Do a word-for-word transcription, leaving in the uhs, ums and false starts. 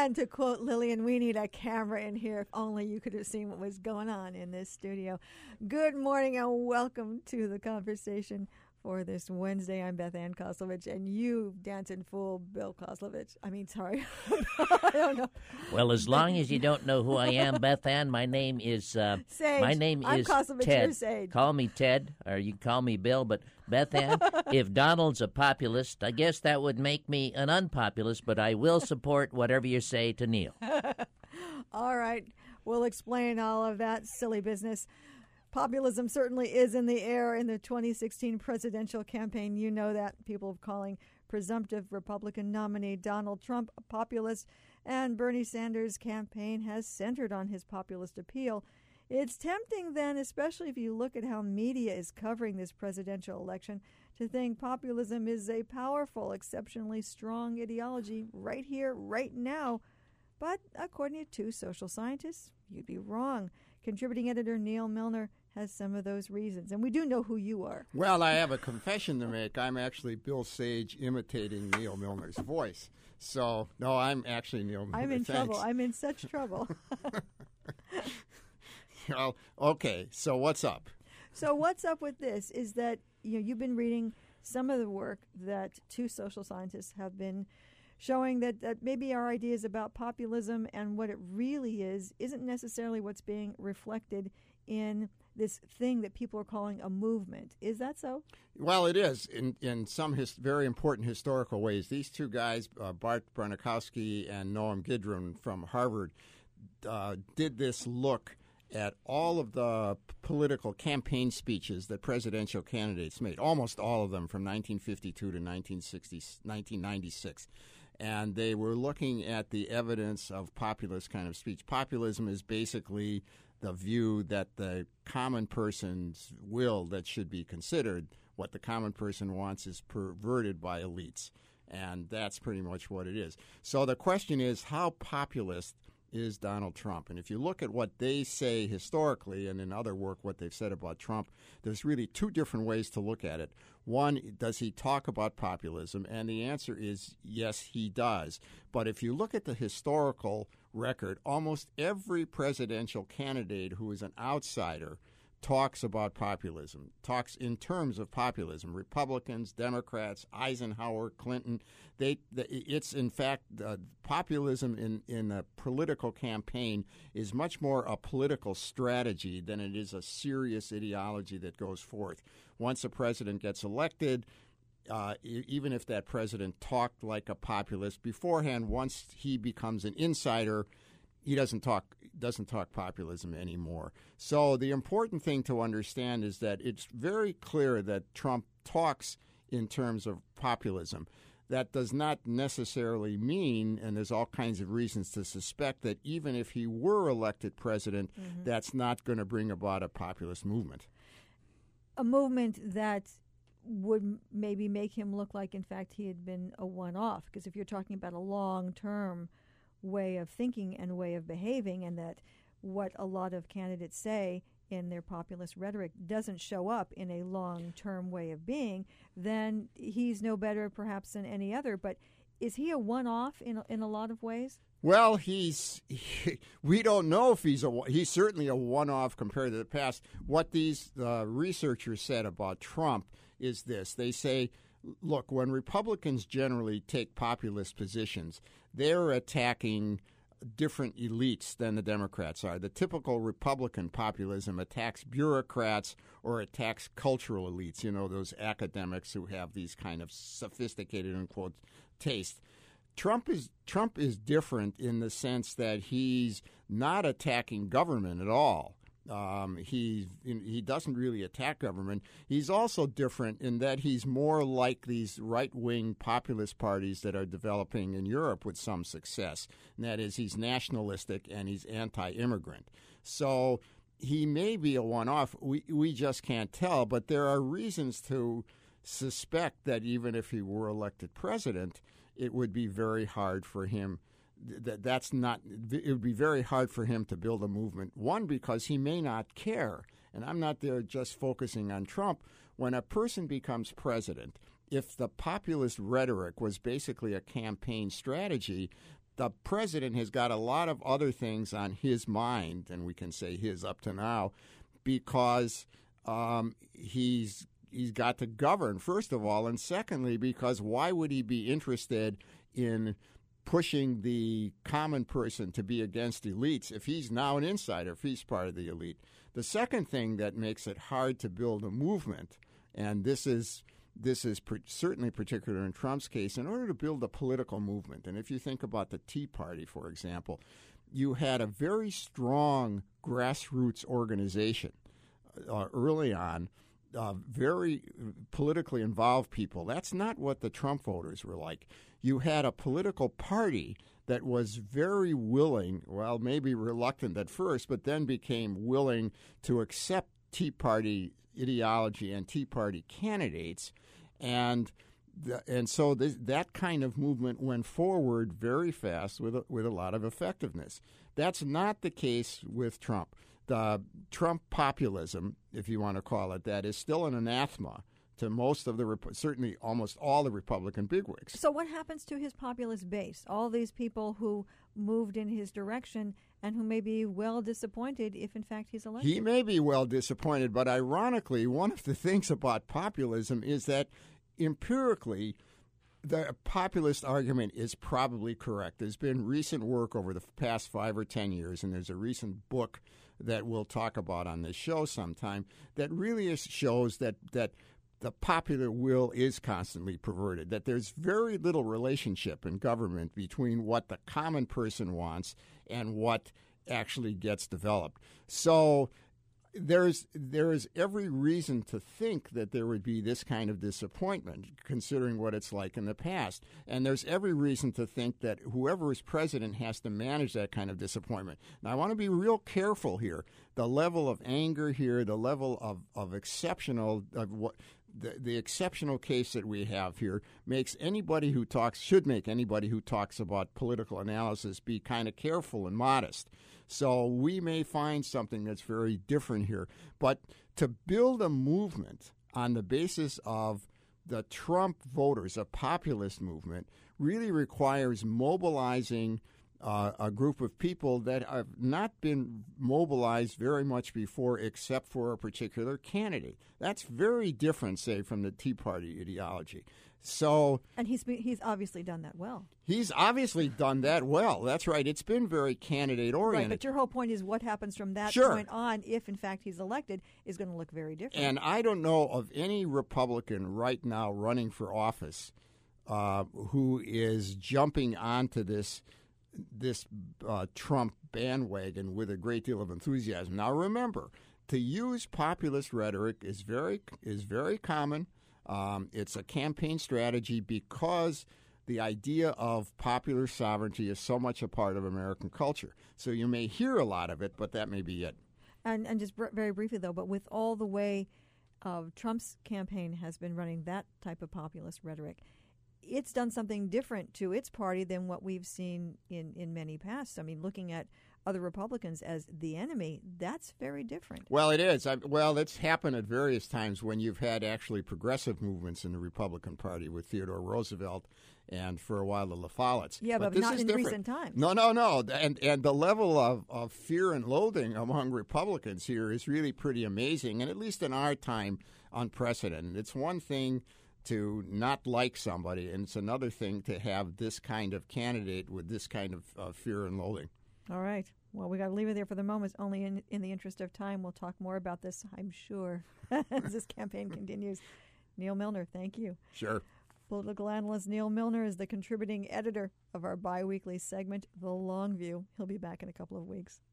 And to quote Lillian, we need a camera in here. If only you could have seen what was going on in this studio. Good morning and welcome to the conversation for this Wednesday. I'm Beth Ann Koslovich, and you dancing fool, Bill Koslovich. I mean, sorry. I don't know. Well, as long as you don't know who I am, Beth Ann, my name is uh, Sage. My name I'm is Koslovich, Ted. you're Sage. Call me Ted, or you can call me Bill. But Beth Ann, if Donald's a populist, I guess that would make me an unpopulist. But I will support whatever you say to Neil. All right, we'll explain all of that silly business. Populism certainly is in the air in the twenty sixteen presidential campaign. You know that. People calling presumptive Republican nominee Donald Trump a populist, and Bernie Sanders' campaign has centered on his populist appeal. It's tempting then, especially if you look at how media is covering this presidential election, to think populism is a powerful, exceptionally strong ideology right here, right now. But according to two social scientists, you'd be wrong. Contributing editor Neil Milner has some of those reasons. And we do know who you are. Well, I have a confession to make. I'm actually Bill Sage imitating Neil Milner's voice. So, no, I'm actually Neil Milner. I'm in Thanks. trouble. I'm in such trouble. Well, okay, so what's up? So what's up with this is that you know you've been reading some of the work that two social scientists have been showing that, that maybe our ideas about populism and what it really is isn't necessarily what's being reflected in this thing that people are calling a movement. Is that so? Well, it is in, in some his, very important historical ways. These two guys, uh, Bart Branakowski and Noam Gidron from Harvard, uh, did this look at all of the political campaign speeches that presidential candidates made, almost all of them from nineteen fifty-two to nineteen sixty, nineteen ninety-six. And they were looking at the evidence of populist kind of speech. Populism is basically the view that the common person's will that should be considered, what the common person wants, is perverted by elites. And that's pretty much what it is. So the question is, how populist is Donald Trump? And if you look at what they say historically, and in other work what they've said about Trump, there's really two different ways to look at it. One, does he talk about populism? And the answer is yes, he does. But if you look at the historical record, almost every presidential candidate who is an outsider talks about populism, talks in terms of populism. Republicans, Democrats, Eisenhower, Clinton, they, they it's in fact uh, populism in, in a political campaign is much more a political strategy than it is a serious ideology that goes forth. Once a president gets elected, Uh, even if that president talked like a populist beforehand, once he becomes an insider, he doesn't talk doesn't talk populism anymore. So the important thing to understand is that it's very clear that Trump talks in terms of populism. That does not necessarily mean, and there's all kinds of reasons to suspect, that even if he were elected president, mm-hmm. that's not going to bring about a populist movement. A movement that would maybe make him look like, in fact, he had been a one-off. Because if you're talking about a long-term way of thinking and way of behaving, and that what a lot of candidates say in their populist rhetoric doesn't show up in a long-term way of being, then he's no better perhaps than any other. But is he a one-off in, in a lot of ways? Well, he's he, we don't know if he's a he's certainly a one-off compared to the past. What these uh, researchers said about Trump is this. They say, look, when Republicans generally take populist positions, they're attacking different elites than the Democrats are. The typical Republican populism attacks bureaucrats or attacks cultural elites, you know, those academics who have these kind of sophisticated, in quotes, taste. Trump is Trump is different in the sense that he's not attacking government at all. Um, he he doesn't really attack government. He's also different in that he's more like these right-wing populist parties that are developing in Europe with some success. And that is, he's nationalistic and he's anti-immigrant. So he may be a one-off. We we just can't tell. But there are reasons to suspect that even if he were elected president, it would be very hard for him. That that's not. It would be very hard for him to build a movement. One, because he may not care, and I'm not there just focusing on Trump. When a person becomes president, if the populist rhetoric was basically a campaign strategy, the president has got a lot of other things on his mind, and we can say his up to now, because um, he's he's got to govern, first of all, and secondly, because why would he be interested in pushing the common person to be against elites if he's now an insider, if he's part of the elite? The second thing that makes it hard to build a movement, and this is this is per- certainly particular in Trump's case, in order to build a political movement, and if you think about the Tea Party, for example, you had a very strong grassroots organization uh, early on, uh, very politically involved people. That's not what the Trump voters were like. You had a political party that was very willing, well, maybe reluctant at first, but then became willing to accept Tea Party ideology and Tea Party candidates, and the, and so this, that kind of movement went forward very fast with a, with a lot of effectiveness. That's not the case with Trump. The Trump populism, if you want to call it that, is still an anathema to most of the, certainly almost all the Republican bigwigs. So what happens to his populist base? All these people who moved in his direction and who may be well disappointed if, in fact, he's elected. He may be well disappointed, but ironically, one of the things about populism is that empirically, the populist argument is probably correct. There's been recent work over the past five or ten years, and there's a recent book that we'll talk about on this show sometime that really is, shows that that the popular will is constantly perverted, that there's very little relationship in government between what the common person wants and what actually gets developed. So there's there is every reason to think that there would be this kind of disappointment, considering what it's like in the past. And there's every reason to think that whoever is president has to manage that kind of disappointment. Now, I want to be real careful here. The level of anger here, the level of, of exceptional, of what the, the exceptional case that we have here makes anybody who talks, should make anybody who talks about political analysis be kind of careful and modest. So we may find something that's very different here. But to build a movement on the basis of the Trump voters, a populist movement, really requires mobilizing uh, a group of people that have not been mobilized very much before except for a particular candidate. That's very different, say, from the Tea Party ideology. So, and he's been, he's obviously done that well. He's obviously done that well. That's right. It's been very candidate-oriented. Right, but your whole point is what happens from that sure. point on, if in fact he's elected, is going to look very different. And I don't know of any Republican right now running for office uh, who is jumping onto this this uh, Trump bandwagon with a great deal of enthusiasm. Now, remember, to use populist rhetoric is very is very common. Um, it's a campaign strategy because the idea of popular sovereignty is so much a part of American culture. So you may hear a lot of it, but that may be it. And and just br- very briefly, though, but with all the way uh, Trump's campaign has been running that type of populist rhetoric, it's done something different to its party than what we've seen in, in many past. I mean, looking at other Republicans as the enemy, that's very different. Well, it is. I, well, it's happened at various times when you've had actually progressive movements in the Republican Party with Theodore Roosevelt and for a while the La Follettes. Yeah, but, but this not is in different. recent times. No, no, no. And and the level of, of fear and loathing among Republicans here is really pretty amazing, and at least in our time, unprecedented. It's one thing to not like somebody, and it's another thing to have this kind of candidate with this kind of uh, fear and loathing. All right. Well, we got to leave it there for the moment. Only in, in the interest of time, we'll talk more about this, I'm sure, as this campaign continues. Neil Milner, thank you. Sure. Political analyst Neil Milner is the contributing editor of our biweekly segment, The Long View. He'll be back in a couple of weeks.